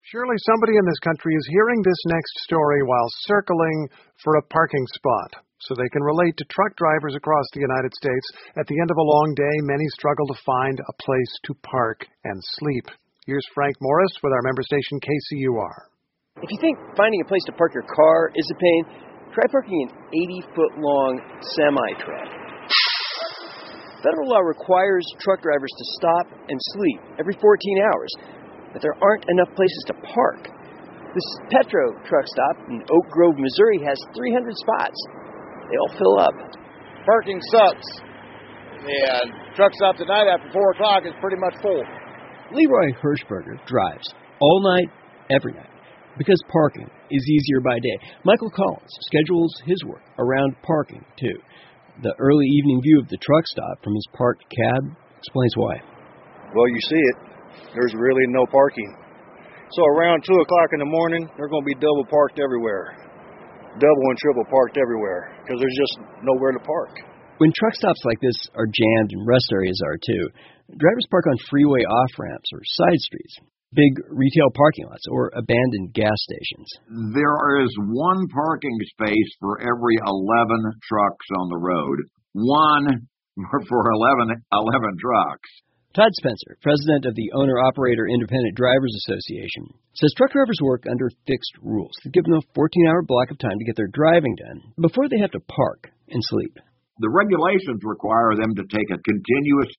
Surely somebody in this country is hearing this next story while circling for a parking spot, so they can relate to truck drivers across the United States. At the end of a long day, many struggle to find a place to park and sleep. Here's Frank Morris with our member station KCUR. If you think finding a place to park your car is a pain, try parking an 80-foot-long semi-truck. Federal law requires truck drivers to stop and sleep every 14 hours, but there aren't enough places to park. This Petro truck stop in Oak Grove, Missouri has 300 spots. They all fill up. Parking sucks. And truck stop tonight after 4 o'clock is pretty much full. Leroy Hirschberger drives all night, every night, because parking is easier by day. Michael Collins schedules his work around parking, too. The early evening view of the truck stop from his parked cab explains why. Well, you see it. There's really no parking. So around 2 o'clock in the morning, they're going to be double parked everywhere. Double and triple parked everywhere because there's just nowhere to park. When truck stops like this are jammed and rest areas are too, drivers park on freeway off-ramps or side streets, big retail parking lots, or abandoned gas stations. There is one parking space for every 11 trucks on the road. One for 11 trucks. Todd Spencer, president of the Owner-Operator Independent Drivers Association, says truck drivers work under fixed rules that give them a 14-hour block of time to get their driving done before they have to park and sleep. The regulations require them to take a continuous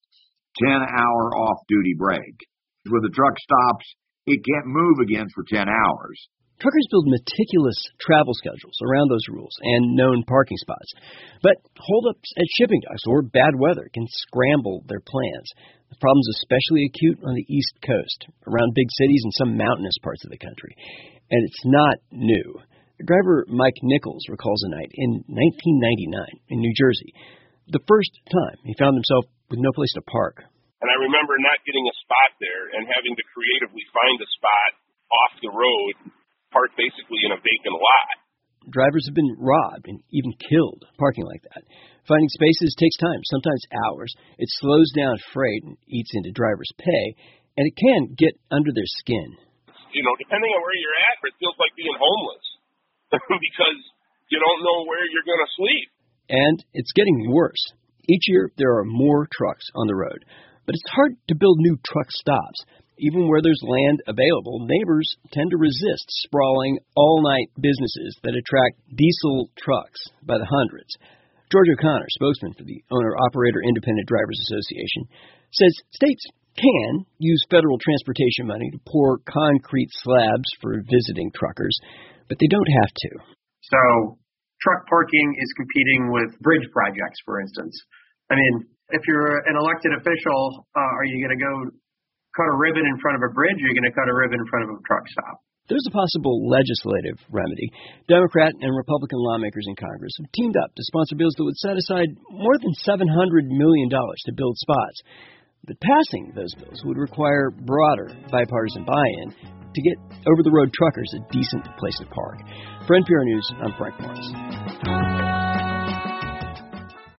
10-hour off-duty break. When the truck stops, it can't move again for 10 hours. Truckers build meticulous travel schedules around those rules and known parking spots. But holdups at shipping docks or bad weather can scramble their plans. The problem's especially acute on the East Coast, around big cities and some mountainous parts of the country. And it's not new. Driver Mike Nichols recalls a night in 1999 in New Jersey, the first time he found himself with no place to park. And I remember not getting a spot there and having to creatively find a spot off the road, parked basically in a vacant lot. Drivers have been robbed and even killed parking like that. Finding spaces takes time, sometimes hours. It slows down freight and eats into drivers' pay, and it can get under their skin. You know, depending on where you're at, it feels like being homeless because you don't know where you're going to sleep. And it's getting worse. Each year, there are more trucks on the road. But it's hard to build new truck stops. Even where there's land available, neighbors tend to resist sprawling all-night businesses that attract diesel trucks by the hundreds. George O'Connor, spokesman for the Owner-Operator Independent Drivers Association, says states can use federal transportation money to pour concrete slabs for visiting truckers, but they don't have to. So truck parking is competing with bridge projects, for instance. I mean, if you're an elected official, are you going to go cut a ribbon in front of a bridge, or are you going to cut a ribbon in front of a truck stop? There's a possible legislative remedy. Democrat and Republican lawmakers in Congress have teamed up to sponsor bills that would set aside more than $700 million to build spots. But passing those bills would require broader bipartisan buy-in to get over-the-road truckers a decent place to park. For NPR News, I'm Frank Morris.